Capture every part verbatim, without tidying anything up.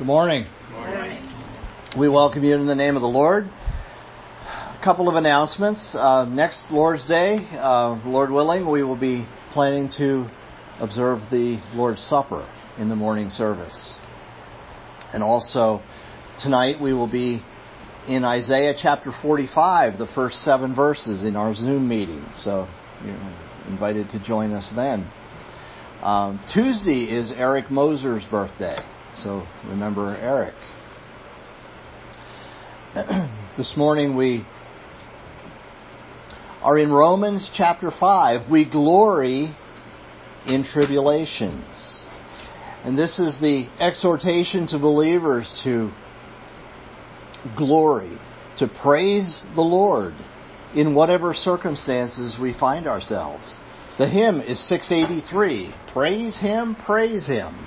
Good morning. Good morning. We welcome you in the name of the Lord. A couple of announcements. Uh, next Lord's Day, uh, Lord willing, we will be planning to observe the Lord's Supper in the morning service. And also, tonight we will be in Isaiah chapter forty-five, the first seven verses in our Zoom meeting. So you're invited to join us then. Um, Tuesday is Eric Moser's birthday. So remember Eric. This morning we are in Romans chapter five. We glory in tribulations. And this is the exhortation to believers to glory, to praise the Lord in whatever circumstances we find ourselves. The hymn is six eighty-three. Praise Him, praise Him.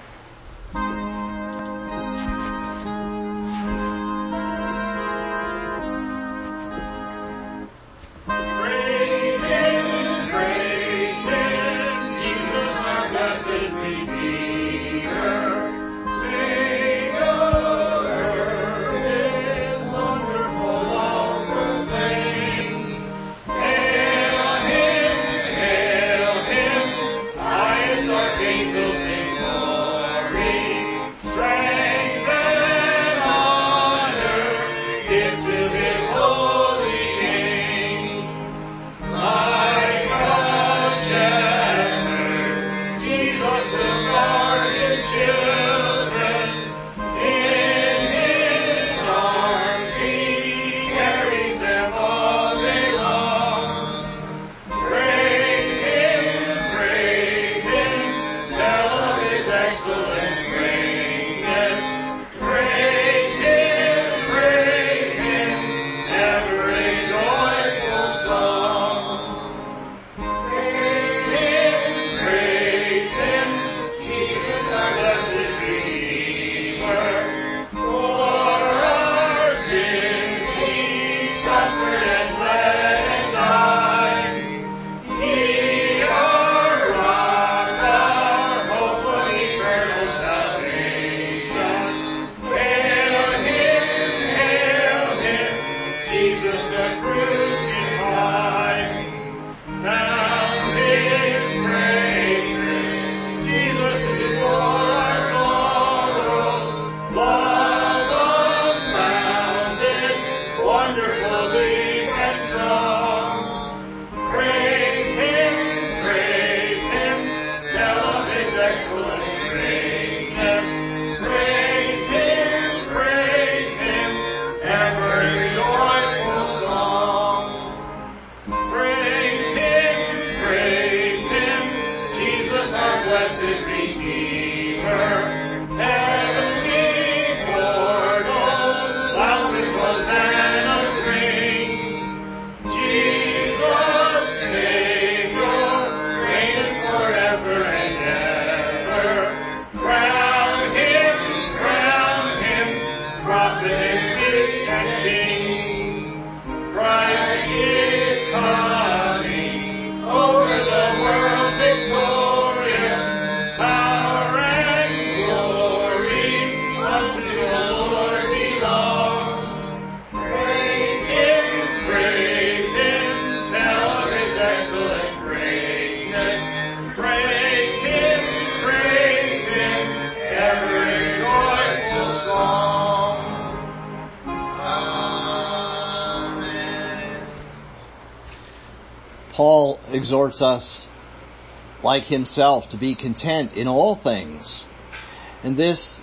Paul exhorts us, like himself, to be content in all things. And this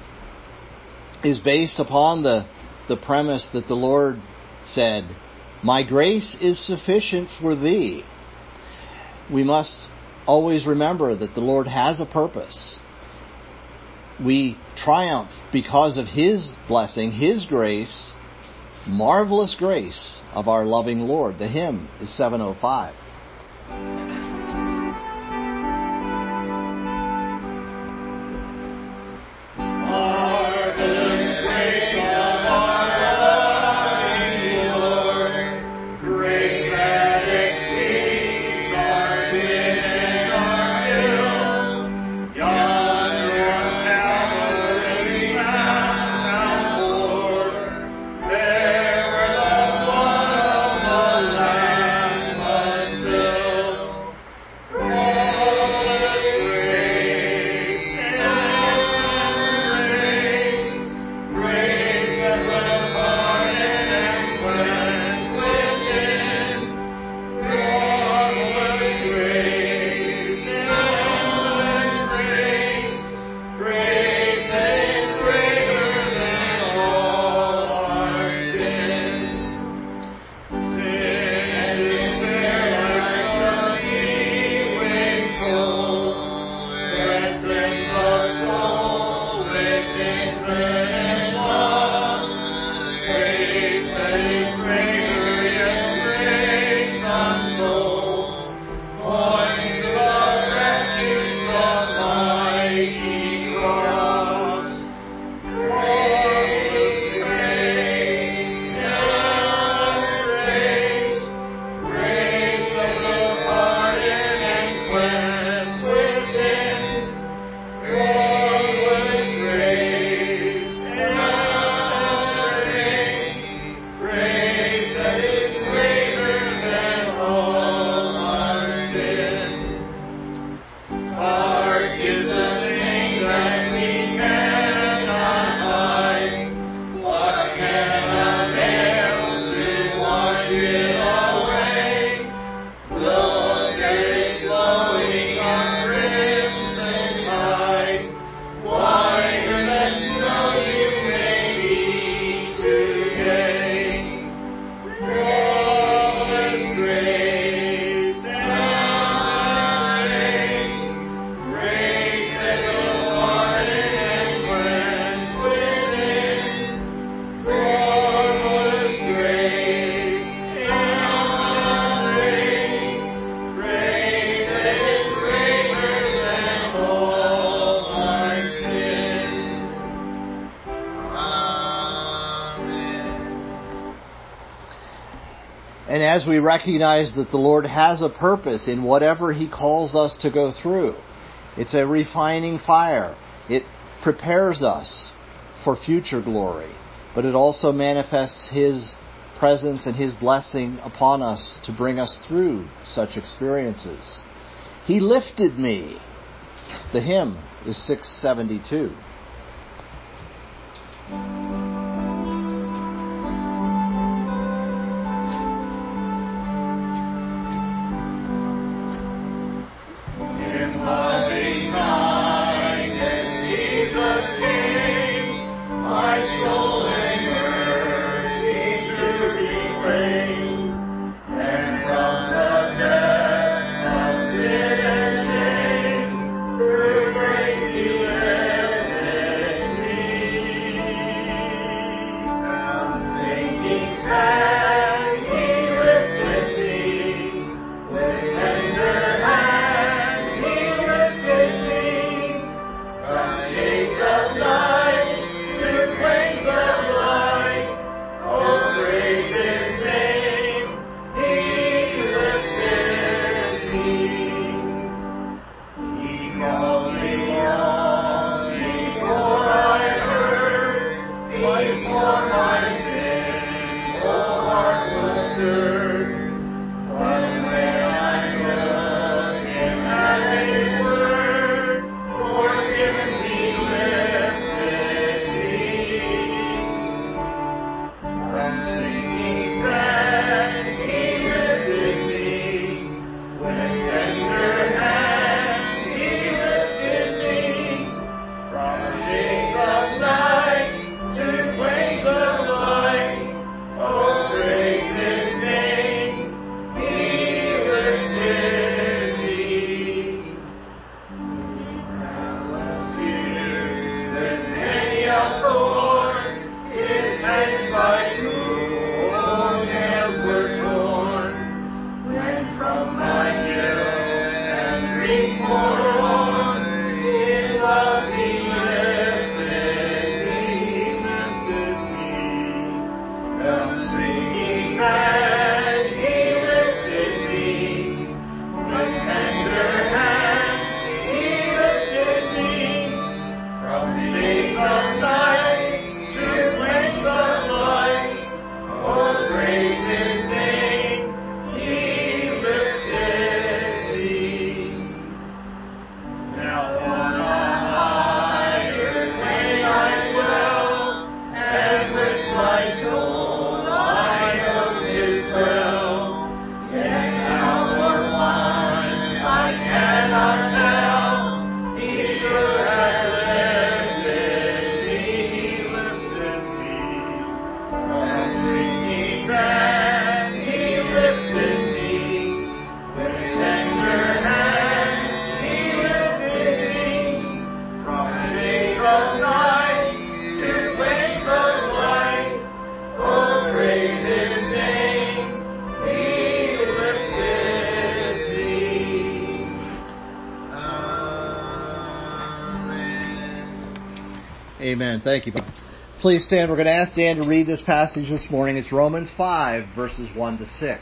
is based upon the, the premise that the Lord said, "My grace is sufficient for thee." We must always remember that the Lord has a purpose. We triumph because of His blessing, His grace, marvelous grace of our loving Lord. The hymn is seven oh five. And as we recognize that the Lord has a purpose in whatever He calls us to go through, it's a refining fire. It prepares us for future glory, but it also manifests His presence and His blessing upon us to bring us through such experiences. He lifted me. The hymn is six seventy-two. Amen. Thank you. Please stand. We're going to ask Dan to read this passage this morning. It's Romans five, verses one to six.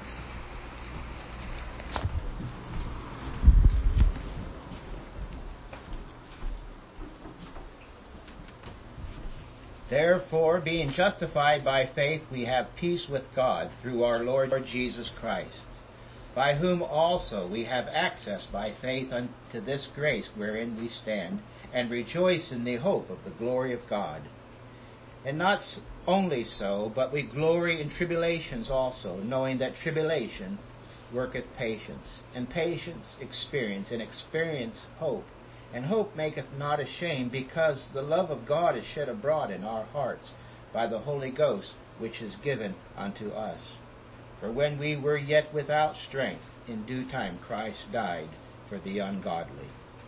Therefore, being justified by faith, we have peace with God through our Lord Jesus Christ, by whom also we have access by faith unto this grace wherein we stand, and rejoice in the hope of the glory of God. And not only so, but we glory in tribulations also, knowing that tribulation worketh patience, and patience experience, and experience hope. And hope maketh not ashamed, because the love of God is shed abroad in our hearts by the Holy Ghost, which is given unto us. For when we were yet without strength, in due time Christ died for the ungodly.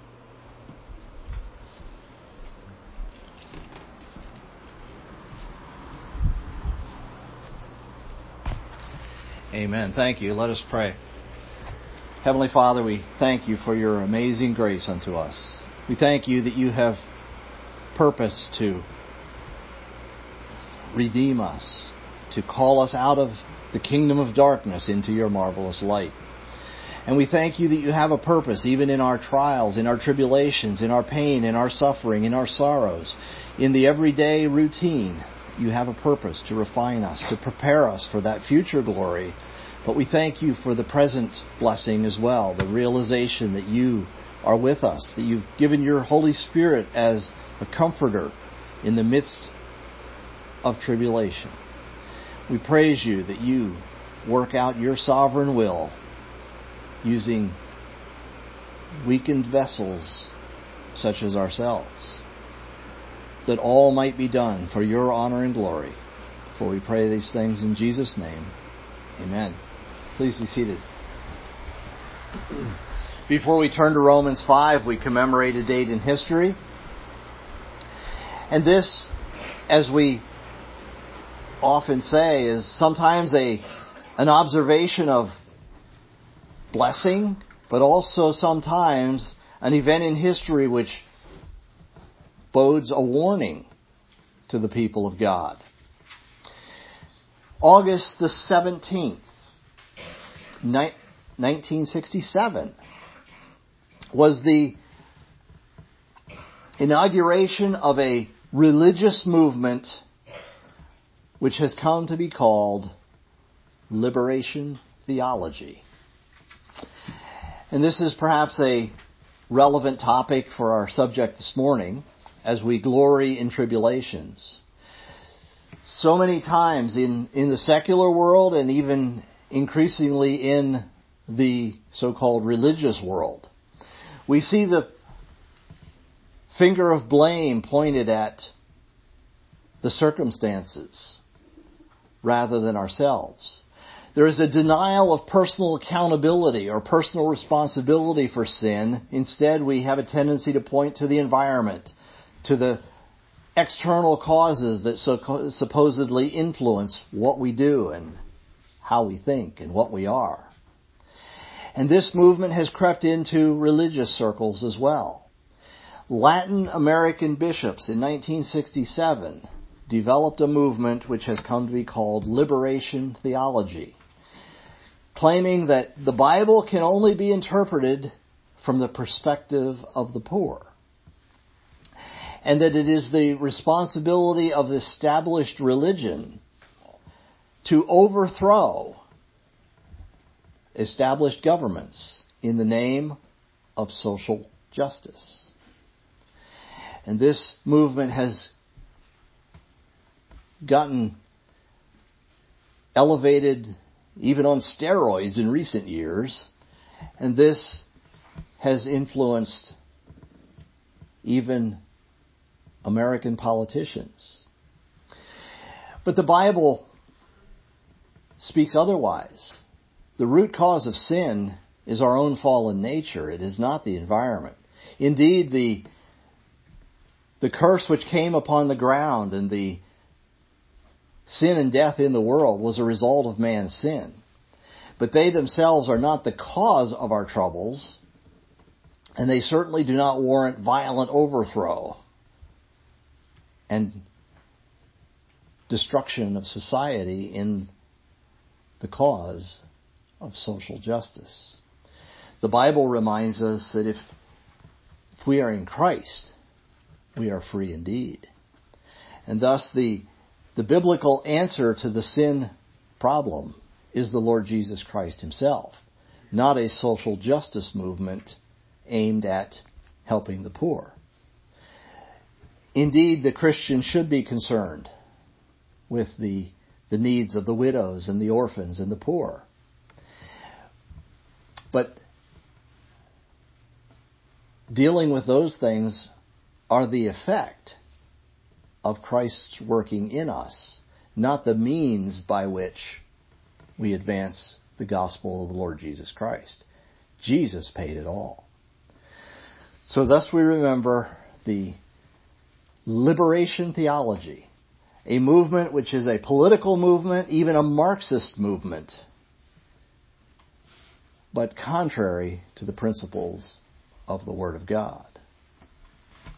Amen. Thank you. Let us pray. Heavenly Father, we thank you for your amazing grace unto us. We thank you that you have purpose to redeem us, to call us out of the kingdom of darkness into your marvelous light. And we thank you that you have a purpose even in our trials, in our tribulations, in our pain, in our suffering, in our sorrows, in the everyday routine. You have a purpose to refine us, to prepare us for that future glory. But we thank you for the present blessing as well, the realization that you are with us, that you've given your Holy Spirit as a comforter in the midst of tribulation. We praise you that you work out your sovereign will using weakened vessels such as ourselves, that all might be done for your honor and glory. For we pray these things in Jesus' name. Amen. Please be seated. Before we turn to Romans five, we commemorate a date in history. And this, as we often say, is sometimes a an observation of blessing, but also sometimes an event in history which bodes a warning to the people of God. August the seventeenth, nineteen sixty-seven, was the inauguration of a religious movement which has come to be called liberation theology. And this is perhaps a relevant topic for our subject this morning as we glory in tribulations. So many times in, in the secular world and even increasingly in the so-called religious world, we see the finger of blame pointed at the circumstances rather than ourselves. There is a denial of personal accountability or personal responsibility for sin. Instead, we have a tendency to point to the environment, to the external causes that so supposedly influence what we do and how we think and what we are. And this movement has crept into religious circles as well. Latin American bishops in nineteen sixty-seven developed a movement which has come to be called liberation theology, claiming that the Bible can only be interpreted from the perspective of the poor, and that it is the responsibility of the established religion to overthrow established governments in the name of social justice. And this movement has gotten elevated even on steroids in recent years, and this has influenced even American politicians. But the Bible speaks otherwise. The root cause of sin is our own fallen nature. It is not the environment. Indeed, the the curse which came upon the ground and the sin and death in the world was a result of man's sin. But they themselves are not the cause of our troubles, and they certainly do not warrant violent overthrow and destruction of society in the cause of social justice. The Bible reminds us that if, if we are in Christ, we are free indeed. And thus the, the biblical answer to the sin problem is the Lord Jesus Christ himself, not a social justice movement aimed at helping the poor. Indeed, the Christian should be concerned with the, the needs of the widows and the orphans and the poor. But dealing with those things are the effect of Christ's working in us, not the means by which we advance the gospel of the Lord Jesus Christ. Jesus paid it all. So thus we remember the liberation theology, a movement which is a political movement, even a Marxist movement, but contrary to the principles of the Word of God.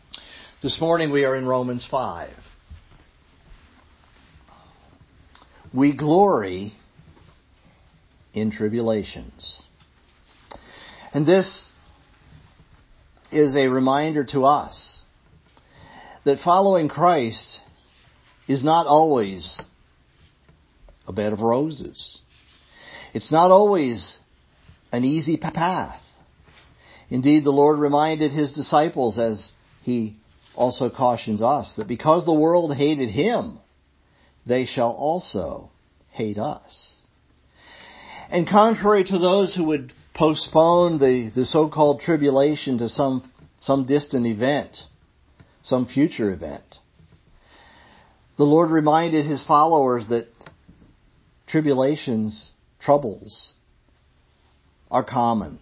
This morning we are in Romans five. we glory in tribulations. And this is a reminder to us that following Christ is not always a bed of roses. It's not always an easy path. Indeed, the Lord reminded His disciples, as He also cautions us, that because the world hated Him, they shall also hate us. And contrary to those who would postpone the, the so-called tribulation to some, some distant event, some future event, the Lord reminded His followers that tribulations, troubles, are common.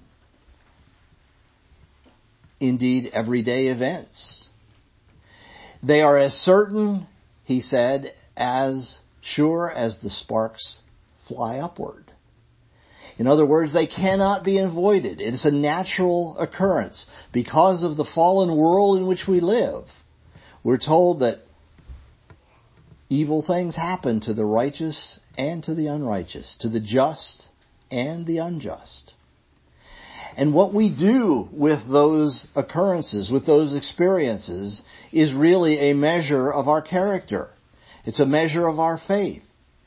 Indeed, everyday events. They are as certain, He said, as sure as the sparks fly upward. In other words, they cannot be avoided. It is a natural occurrence because of the fallen world in which we live. We're told that evil things happen to the righteous and to the unrighteous, to the just and the unjust. And what we do with those occurrences, with those experiences, is really a measure of our character. It's a measure of our faith.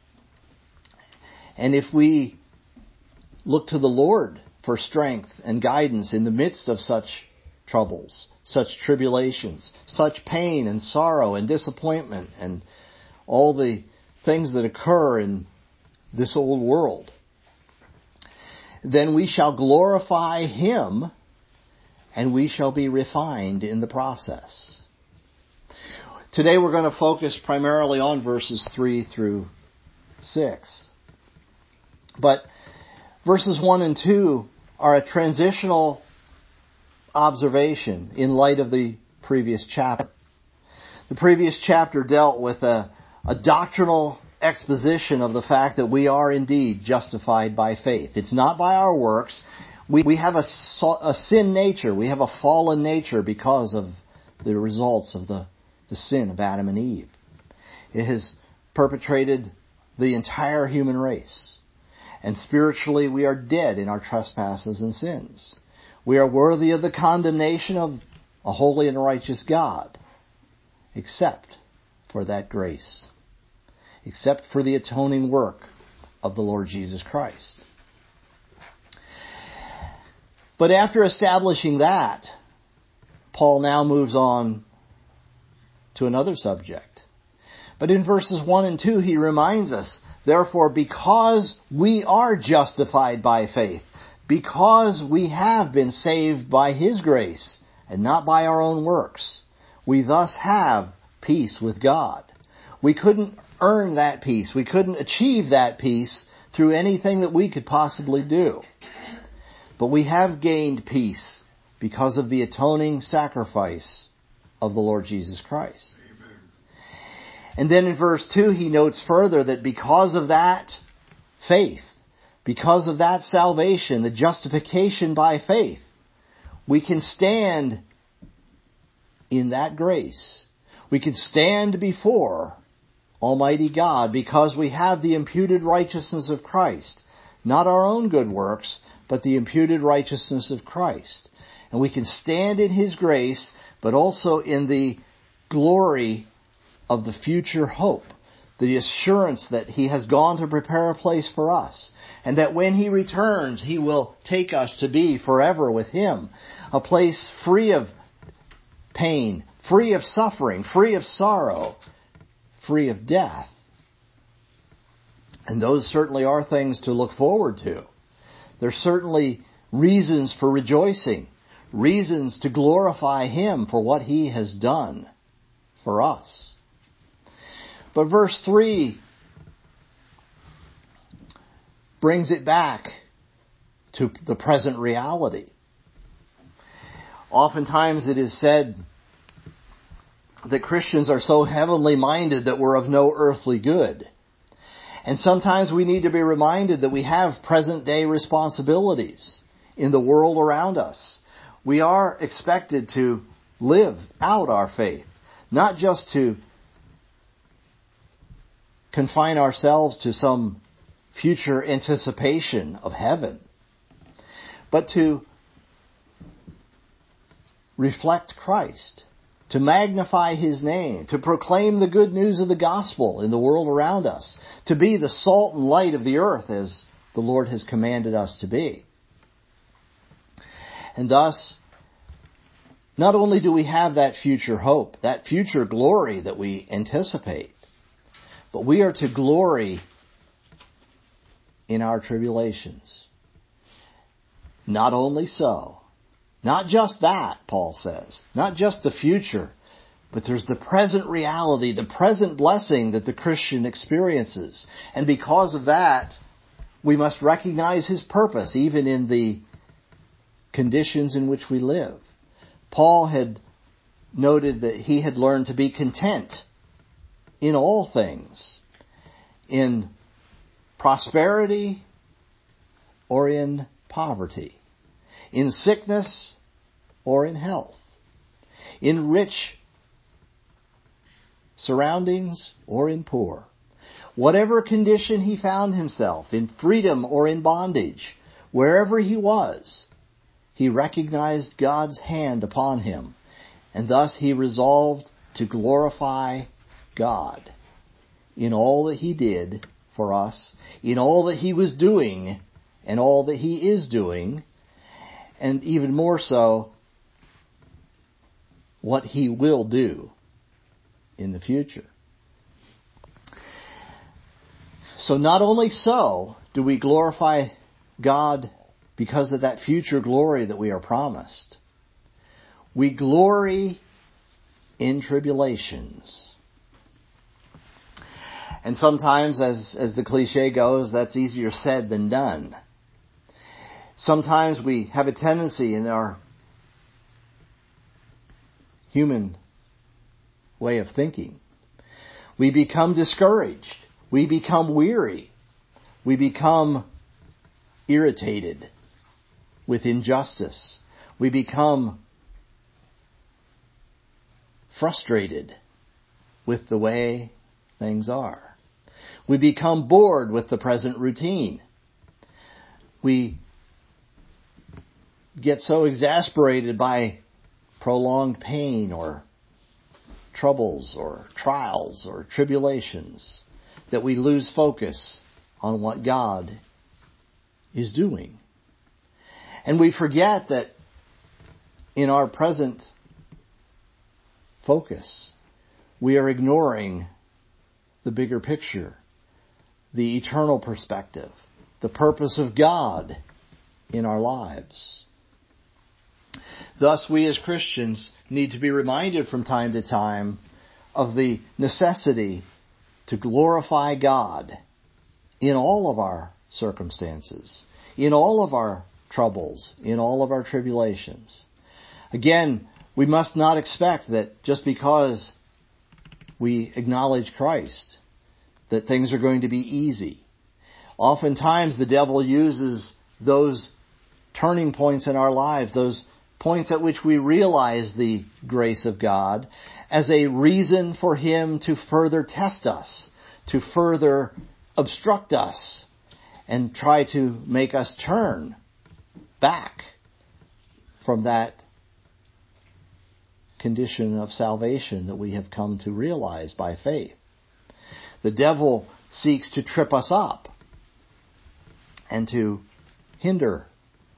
And if we look to the Lord for strength and guidance in the midst of such troubles, such tribulations, such pain and sorrow and disappointment and all the things that occur in this old world, then we shall glorify Him and we shall be refined in the process. Today we're going to focus primarily on verses three through six. But verses one and two are a transitional observation in light of the previous chapter. The previous chapter dealt with a, a doctrinal exposition of the fact that we are indeed justified by faith. It's not by our works. We, we have a, a sin nature. We have a fallen nature because of the results of the, the sin of Adam and Eve. It has perpetrated the entire human race. And spiritually we are dead in our trespasses and sins. We are worthy of the condemnation of a holy and righteous God, except for that grace. Except for the atoning work of the Lord Jesus Christ. But after establishing that, Paul now moves on to another subject. But in verses one and two, he reminds us, therefore, because we are justified by faith, because we have been saved by His grace, and not by our own works, we thus have peace with God. We couldn't earn that peace. We couldn't achieve that peace through anything that we could possibly do. But we have gained peace because of the atoning sacrifice of the Lord Jesus Christ. Amen. And then in verse two, he notes further that because of that faith, because of that salvation, the justification by faith, we can stand in that grace. We can stand before Almighty God because we have the imputed righteousness of Christ. Not our own good works, but the imputed righteousness of Christ. And we can stand in His grace, but also in the glory of the future hope. The assurance that He has gone to prepare a place for us. And that when He returns, He will take us to be forever with Him. A place free of pain, free of suffering, free of sorrow, free of death. And those certainly are things to look forward to. There's certainly reasons for rejoicing, reasons to glorify Him for what He has done for us. But verse three brings it back to the present reality. Oftentimes it is said that Christians are so heavenly minded that we're of no earthly good. And sometimes we need to be reminded that we have present day responsibilities in the world around us. We are expected to live out our faith, not just to confine ourselves to some future anticipation of heaven, but to reflect Christ, to magnify His name, to proclaim the good news of the gospel in the world around us, to be the salt and light of the earth as the Lord has commanded us to be. And thus, not only do we have that future hope, that future glory that we anticipate, but we are to glory in our tribulations. Not only so, not just that, Paul says, not just the future, but there's the present reality, the present blessing that the Christian experiences. And because of that, we must recognize His purpose even in the conditions in which we live. Paul had noted that he had learned to be content in all things, in prosperity or in poverty, in sickness or in health, in rich surroundings or in poor. Whatever condition he found himself, in freedom or in bondage, wherever he was, he recognized God's hand upon him, and thus he resolved to glorify God in all that he did for us, in all that he was doing, and all that he is doing, and even more so, what he will do in the future. So not only so do we glorify God because of that future glory that we are promised, we glory in tribulations. And sometimes, as, as the cliche goes, that's easier said than done. Sometimes we have a tendency in our human way of thinking. We become discouraged. We become weary. We become irritated with injustice. We become frustrated with the way things are. We become bored with the present routine. We get so exasperated by prolonged pain or troubles or trials or tribulations that we lose focus on what God is doing. And we forget that in our present focus, we are ignoring the bigger picture, the eternal perspective, the purpose of God in our lives. Thus, we as Christians need to be reminded from time to time of the necessity to glorify God in all of our circumstances, in all of our troubles, in all of our tribulations. Again, we must not expect that just because we acknowledge Christ, that things are going to be easy. Oftentimes the devil uses those turning points in our lives, those points at which we realize the grace of God, as a reason for him to further test us, to further obstruct us, and try to make us turn back from that condition of salvation that we have come to realize by faith. The devil seeks to trip us up and to hinder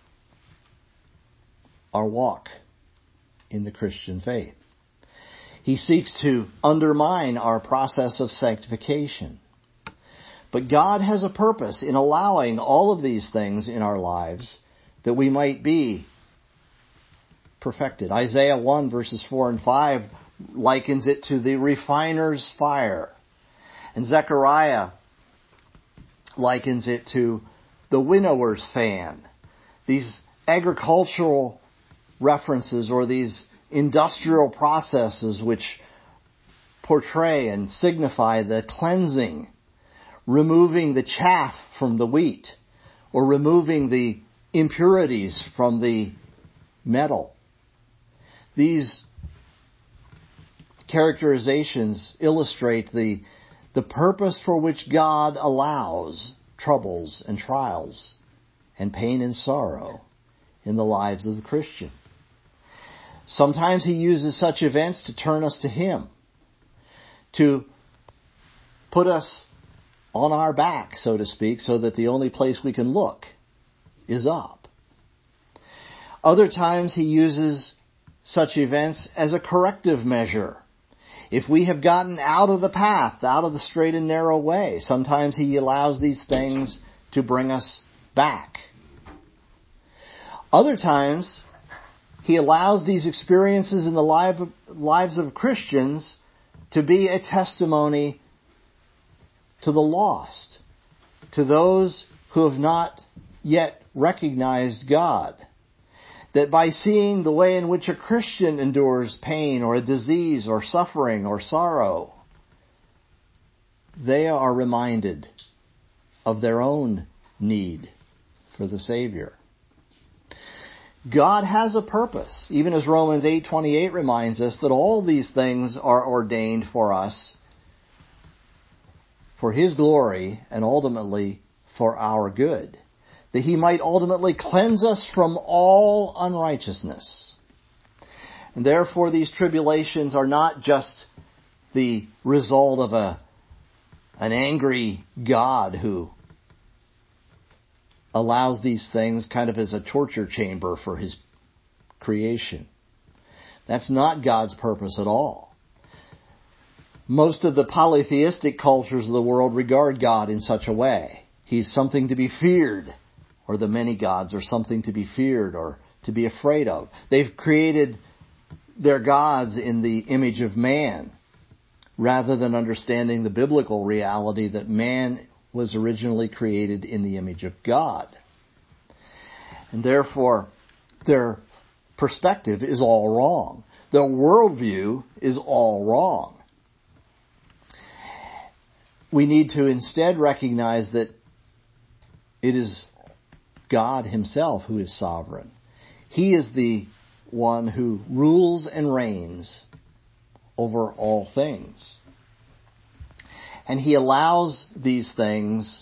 our walk in the Christian faith. He seeks to undermine our process of sanctification. But God has a purpose in allowing all of these things in our lives that we might be perfected. Isaiah one verses four and five likens it to the refiner's fire. And Zechariah likens it to the winnower's fan. These agricultural references or these industrial processes which portray and signify the cleansing, removing the chaff from the wheat, or removing the impurities from the metal. These characterizations illustrate the, the purpose for which God allows troubles and trials and pain and sorrow in the lives of the Christian. Sometimes he uses such events to turn us to him, to put us on our back, so to speak, so that the only place we can look is up. Other times he uses such events as a corrective measure. If we have gotten out of the path, out of the straight and narrow way, sometimes he allows these things to bring us back. Other times, he allows these experiences in the lives of Christians to be a testimony to the lost, to those who have not yet recognized God. That by seeing the way in which a Christian endures pain or a disease or suffering or sorrow, they are reminded of their own need for the Savior. God has a purpose, even as Romans eight twenty-eight reminds us that all these things are ordained for us, for His glory and ultimately for our good, that He might ultimately cleanse us from all unrighteousness. And therefore these tribulations are not just the result of a an angry God who allows these things kind of as a torture chamber for His creation. That's not God's purpose at all. Most of the polytheistic cultures of the world regard God in such a way. He's something to be feared, or the many gods are something to be feared or to be afraid of. They've created their gods in the image of man, rather than understanding the biblical reality that man was originally created in the image of God. And therefore, their perspective is all wrong. Their worldview is all wrong. We need to instead recognize that it is God Himself who is sovereign. He is the one who rules and reigns over all things. And He allows these things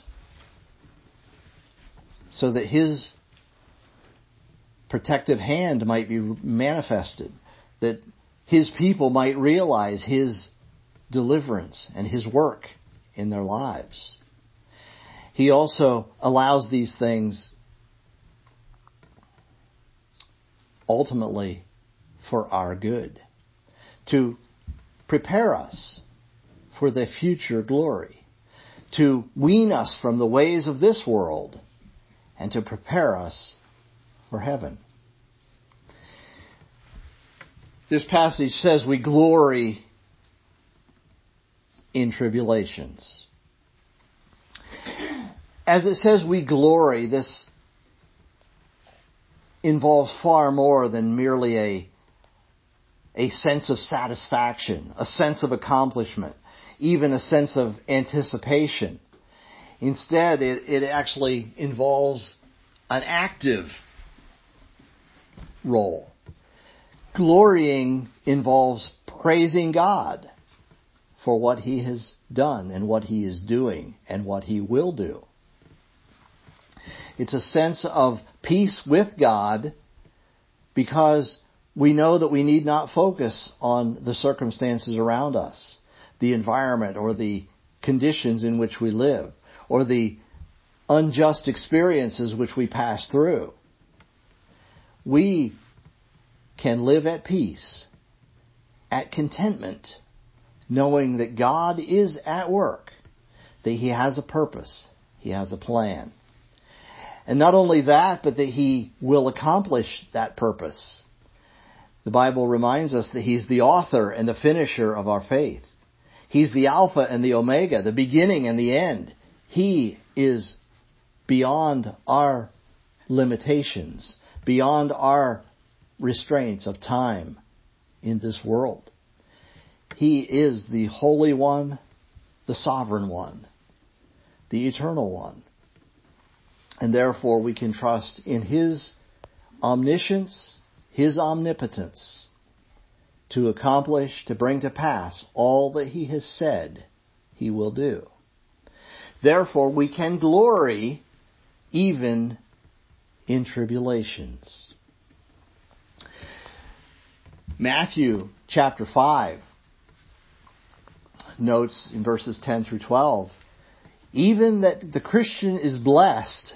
so that His protective hand might be manifested, that His people might realize His deliverance and His work in their lives. He also allows these things ultimately for our good, to prepare us for the future glory, to wean us from the ways of this world, and to prepare us for heaven. This passage says we glory in tribulations. As it says we glory, this involves far more than merely a, a sense of satisfaction, a sense of accomplishment, even a sense of anticipation. Instead, it, it actually involves an active role. Glorying involves praising God for what He has done and what He is doing and what He will do. It's a sense of peace with God because we know that we need not focus on the circumstances around us, the environment or the conditions in which we live, or the unjust experiences which we pass through. We can live at peace, at contentment, knowing that God is at work, that He has a purpose, He has a plan. And not only that, but that He will accomplish that purpose. The Bible reminds us that He's the author and the finisher of our faith. He's the Alpha and the Omega, the beginning and the end. He is beyond our limitations, beyond our restraints of time in this world. He is the Holy One, the Sovereign One, the Eternal One. And therefore we can trust in His omniscience, His omnipotence, to accomplish, to bring to pass all that He has said He will do. Therefore, we can glory even in tribulations. Matthew chapter five notes in verses ten through twelve, even that the Christian is blessed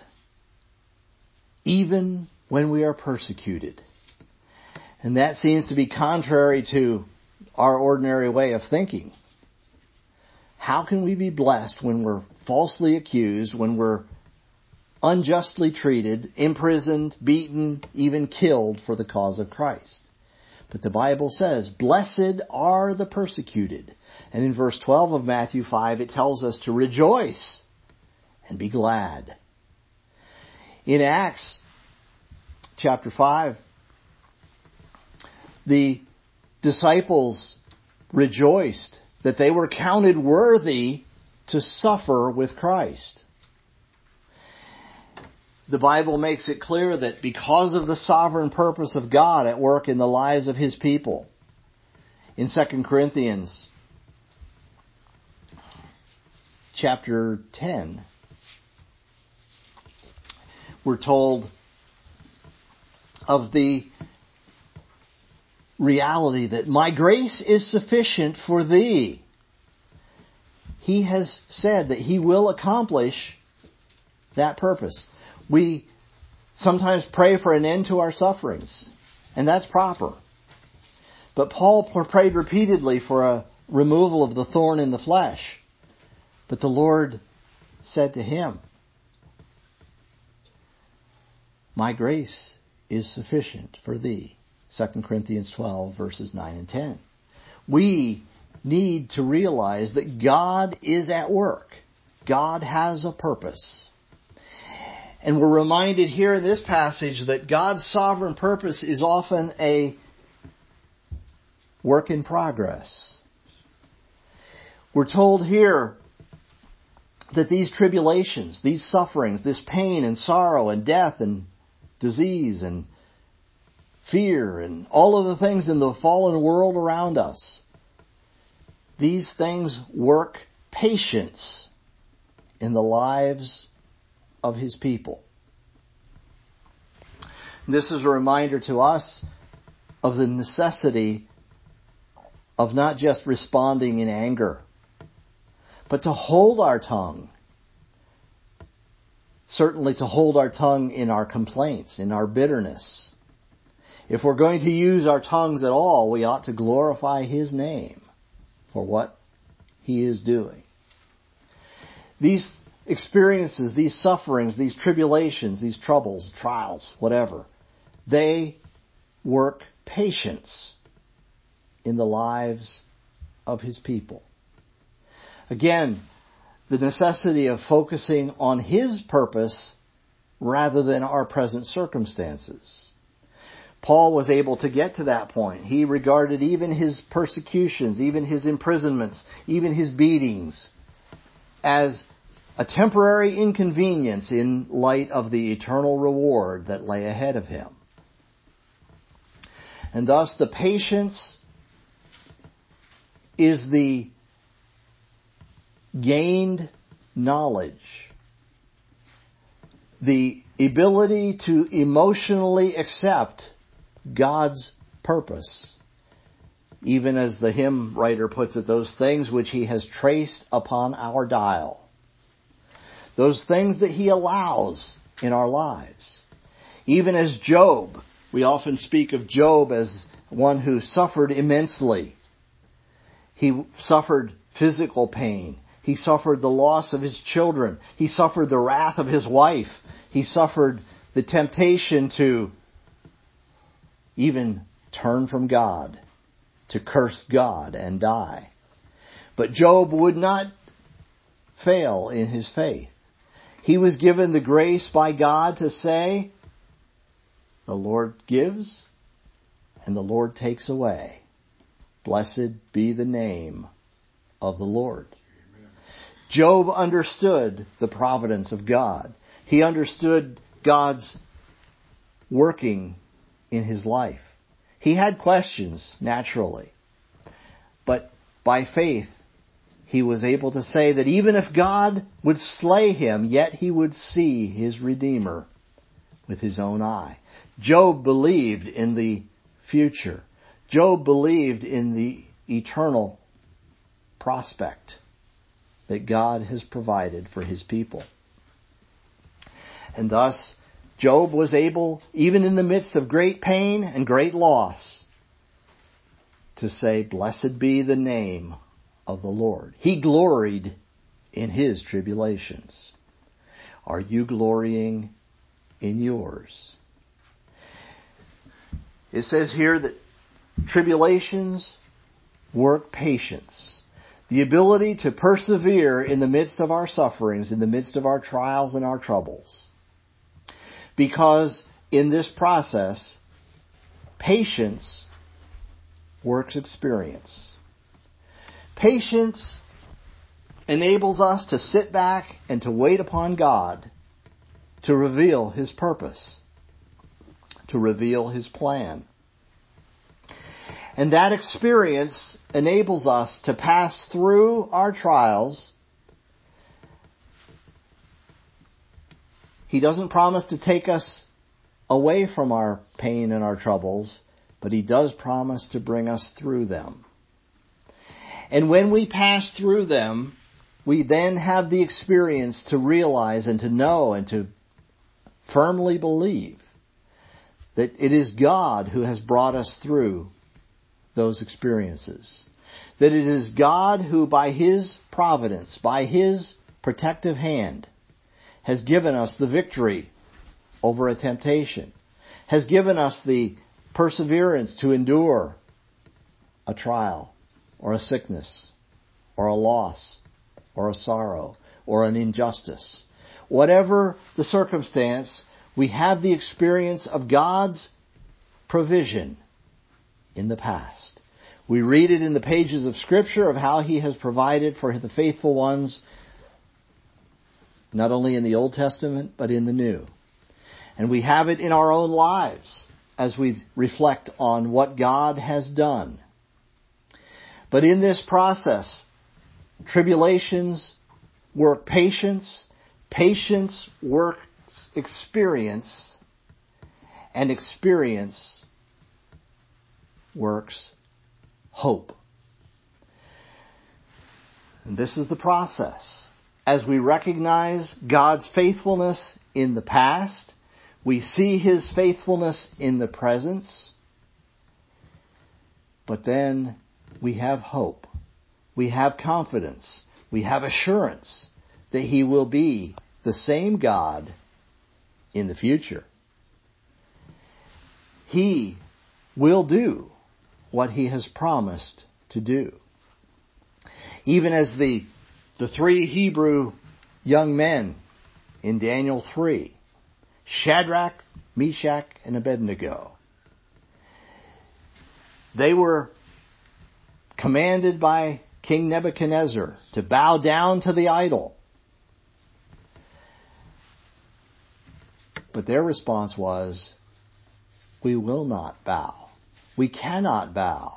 even when we are persecuted. And that seems to be contrary to our ordinary way of thinking. How can we be blessed when we're falsely accused, when we're unjustly treated, imprisoned, beaten, even killed for the cause of Christ? But the Bible says, blessed are the persecuted. And in verse twelve of Matthew five, it tells us to rejoice and be glad. In Acts chapter five, the disciples rejoiced that they were counted worthy to suffer with Christ. The Bible makes it clear that because of the sovereign purpose of God at work in the lives of His people, in Second Corinthians chapter ten, we're told of the reality that my grace is sufficient for thee. He has said that He will accomplish that purpose. We sometimes pray for an end to our sufferings, and that's proper. But Paul prayed repeatedly for a removal of the thorn in the flesh. But the Lord said to him, my grace is sufficient for thee. Second Corinthians twelve, verses nine and ten. We need to realize that God is at work. God has a purpose. And we're reminded here in this passage that God's sovereign purpose is often a work in progress. We're told here that these tribulations, these sufferings, this pain and sorrow and death and disease and fear and all of the things in the fallen world around us, these things work patience in the lives of His people. This is a reminder to us of the necessity of not just responding in anger, but to hold our tongue. Certainly to hold our tongue in our complaints, in our bitterness. If we're going to use our tongues at all, we ought to glorify His name for what He is doing. These experiences, these sufferings, these tribulations, these troubles, trials, whatever, they work patience in the lives of His people. Again, the necessity of focusing on His purpose rather than our present circumstances. Paul was able to get to that point. He regarded even his persecutions, even his imprisonments, even his beatings as a temporary inconvenience in light of the eternal reward that lay ahead of him. And thus the patience is the gained knowledge, the ability to emotionally accept God's purpose. Even as the hymn writer puts it, those things which He has traced upon our dial. Those things that He allows in our lives. Even as Job, we often speak of Job as one who suffered immensely. He suffered physical pain. He suffered the loss of his children. He suffered the wrath of his wife. He suffered the temptation to even turn from God, to curse God and die. But Job would not fail in his faith. He was given the grace by God to say, the Lord gives and the Lord takes away. Blessed be the name of the Lord. Amen. Job understood the providence of God. He understood God's working in his life. He had questions, naturally. But by faith, he was able to say that even if God would slay him, yet he would see his Redeemer with his own eye. Job believed in the future. Job believed in the eternal prospect that God has provided for his people. And thus, Job was able, even in the midst of great pain and great loss, to say, "Blessed be the name of the Lord." He gloried in his tribulations. Are you glorying in yours? It says here that tribulations work patience. The ability to persevere in the midst of our sufferings, in the midst of our trials and our troubles. Because in this process, patience works experience. Patience enables us to sit back and to wait upon God to reveal His purpose, to reveal His plan. And that experience enables us to pass through our trials. He doesn't promise to take us away from our pain and our troubles, but He does promise to bring us through them. And when we pass through them, we then have the experience to realize and to know and to firmly believe that it is God who has brought us through those experiences. That it is God who, by His providence, by His protective hand, has given us the victory over a temptation, has given us the perseverance to endure a trial or a sickness or a loss or a sorrow or an injustice. Whatever the circumstance, we have the experience of God's provision in the past. We read it in the pages of Scripture of how He has provided for the faithful ones, not only in the Old Testament, but in the New. And we have it in our own lives as we reflect on what God has done. But in this process, tribulations work patience, patience works experience, and experience works hope. And this is the process. As we recognize God's faithfulness in the past, we see His faithfulness in the present, but then we have hope. We have confidence. We have assurance that He will be the same God in the future. He will do what He has promised to do. Even as the, the three Hebrew young men in Daniel three, Shadrach, Meshach, and Abednego, they were commanded by King Nebuchadnezzar to bow down to the idol. But their response was, "We will not bow. We cannot bow.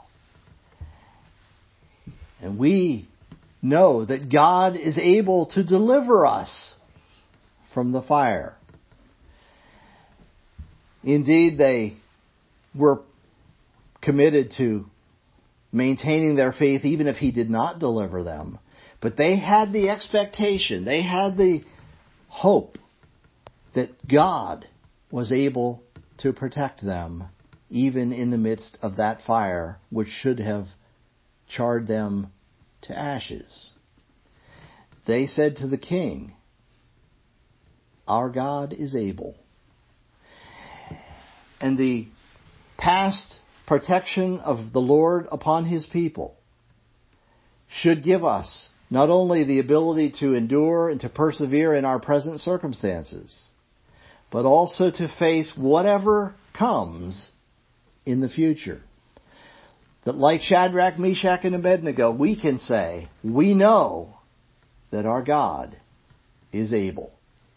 And we know that God is able to deliver us from the fire." Indeed, they were committed to maintaining their faith even if He did not deliver them. But they had the expectation, they had the hope that God was able to protect them even in the midst of that fire which should have charred them to ashes. They said to the king, "Our God is able." And the past protection of the Lord upon His people should give us not only the ability to endure and to persevere in our present circumstances, but also to face whatever comes in the future. That like Shadrach, Meshach, and Abednego, we can say, we know that our God is able.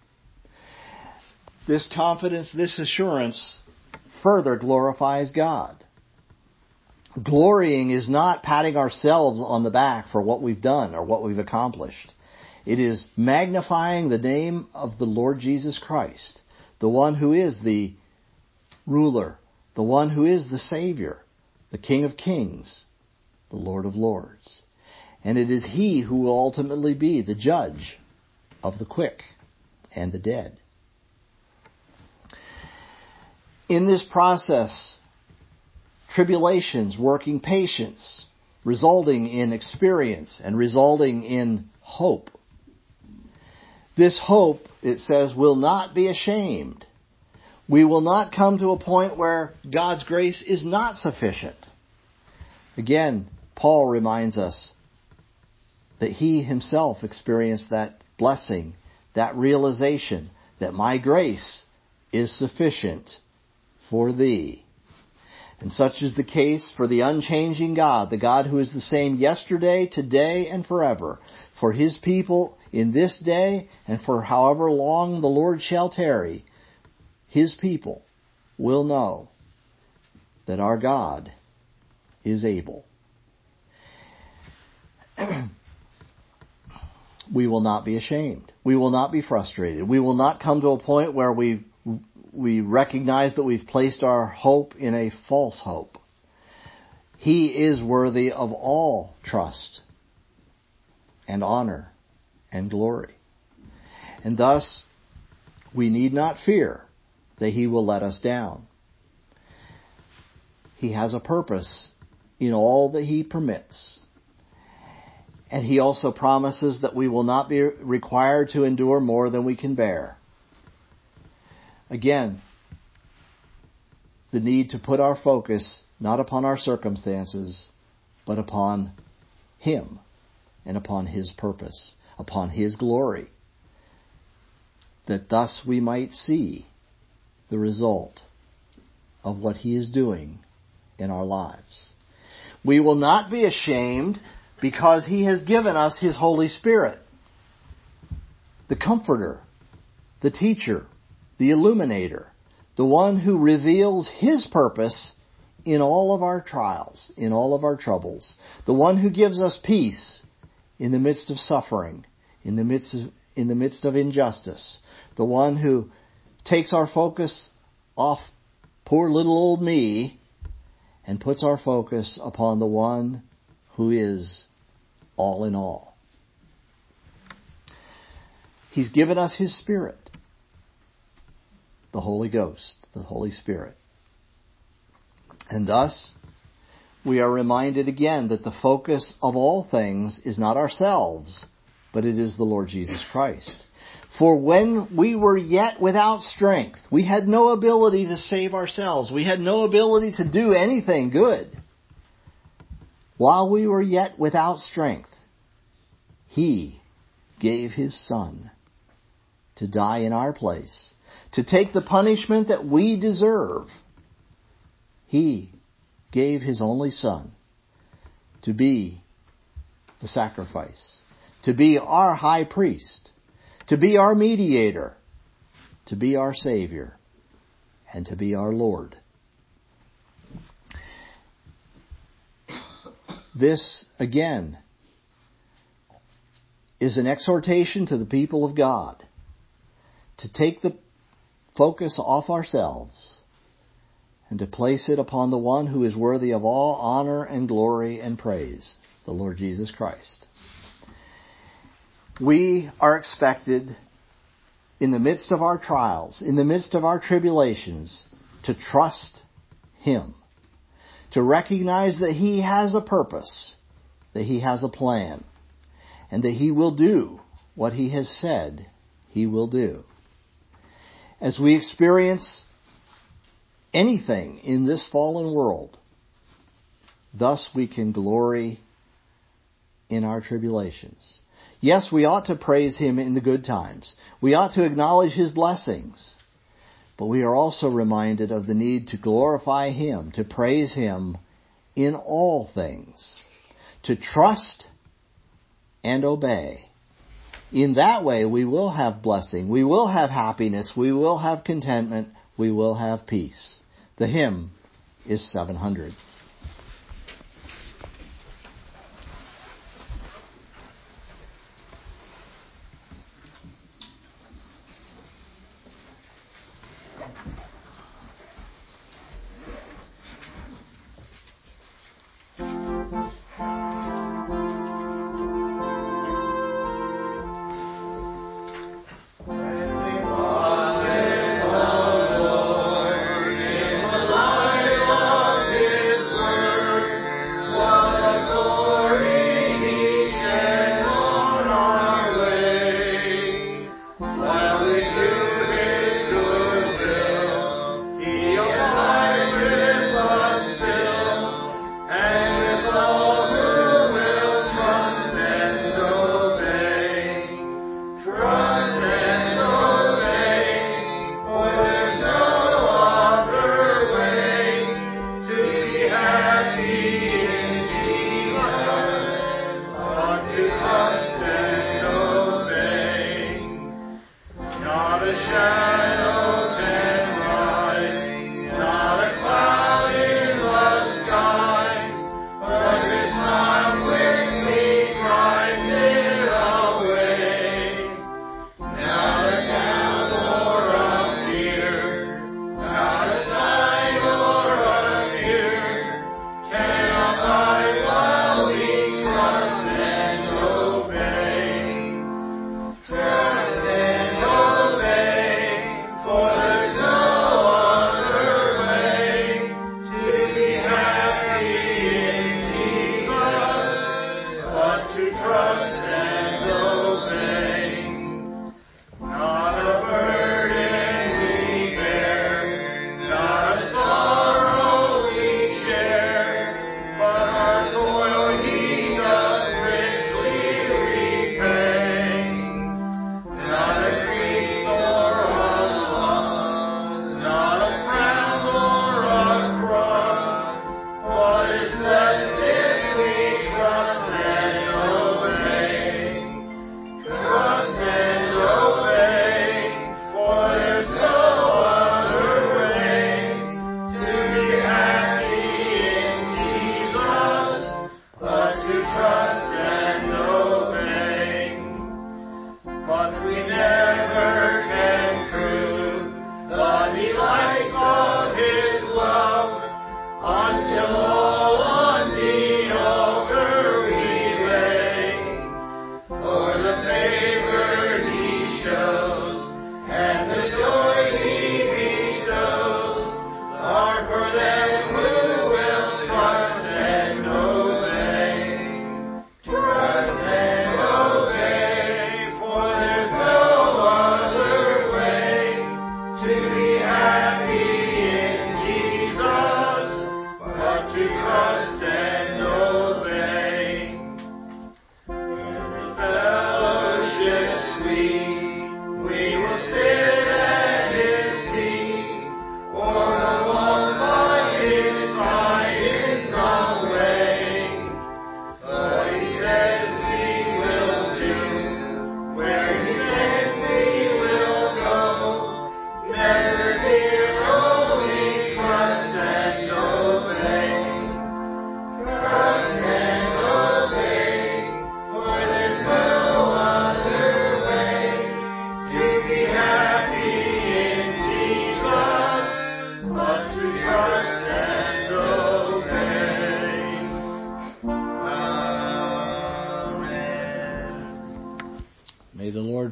This confidence, this assurance further glorifies God. Glorying is not patting ourselves on the back for what we've done or what we've accomplished. It is magnifying the name of the Lord Jesus Christ, the one who is the ruler, the one who is the Savior, the King of Kings, the Lord of Lords. And it is He who will ultimately be the judge of the quick and the dead. In this process, tribulations working patience, resulting in experience and resulting in hope. This hope, it says, will not be ashamed. We will not come to a point where God's grace is not sufficient. Again, Paul reminds us that he himself experienced that blessing, that realization that my grace is sufficient for thee. And such is the case for the unchanging God, the God who is the same yesterday, today, and forever. For His people in this day, and for however long the Lord shall tarry, His people will know that our God is able. We will not be ashamed. We will not be frustrated. We will not come to a point where we we recognize that we've placed our hope in a false hope. He is worthy of all trust and honor and glory. And thus, we need not fear that He will let us down. He has a purpose in all that He permits. And He also promises that we will not be required to endure more than we can bear. Again, the need to put our focus not upon our circumstances, but upon Him and upon His purpose, upon His glory, that thus we might see the result of what He is doing in our lives. We will not be ashamed because He has given us His Holy Spirit, the Comforter, the Teacher, the Illuminator, the one who reveals His purpose in all of our trials, in all of our troubles, the one who gives us peace in the midst of suffering, in the midst of, in the midst of injustice, the one who takes our focus off poor little old me and puts our focus upon the one who is all in all. He's given us His Spirit, the Holy Ghost, the Holy Spirit. And thus, we are reminded again that the focus of all things is not ourselves, but it is the Lord Jesus Christ. For when we were yet without strength, we had no ability to save ourselves. We had no ability to do anything good. While we were yet without strength, He gave His Son to die in our place, to take the punishment that we deserve. He gave His only Son to be the sacrifice, to be our high priest, to be our mediator, to be our Savior, and to be our Lord. This, again, is an exhortation to the people of God to take the focus off ourselves and to place it upon the one who is worthy of all honor and glory and praise, the Lord Jesus Christ. We are expected, in the midst of our trials, in the midst of our tribulations, to trust Him, to recognize that He has a purpose, that He has a plan, and that He will do what He has said He will do. As we experience anything in this fallen world, thus we can glory in our tribulations. Yes, we ought to praise Him in the good times. We ought to acknowledge His blessings. But we are also reminded of the need to glorify Him, to praise Him in all things, to trust and obey. In that way, we will have blessing, we will have happiness, we will have contentment, we will have peace. The hymn is seven hundred.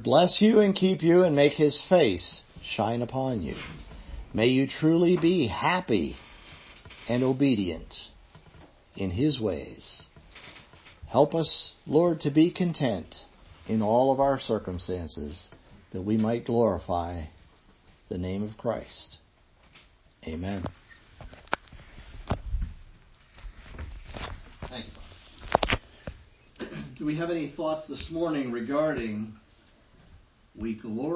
Lord bless you and keep you and make his face shine upon you. May you truly be happy and obedient in his ways. Help us, Lord, to be content in all of our circumstances, that we might glorify the name of Christ. Amen. Thank you. Do we have any thoughts this morning regarding we glorify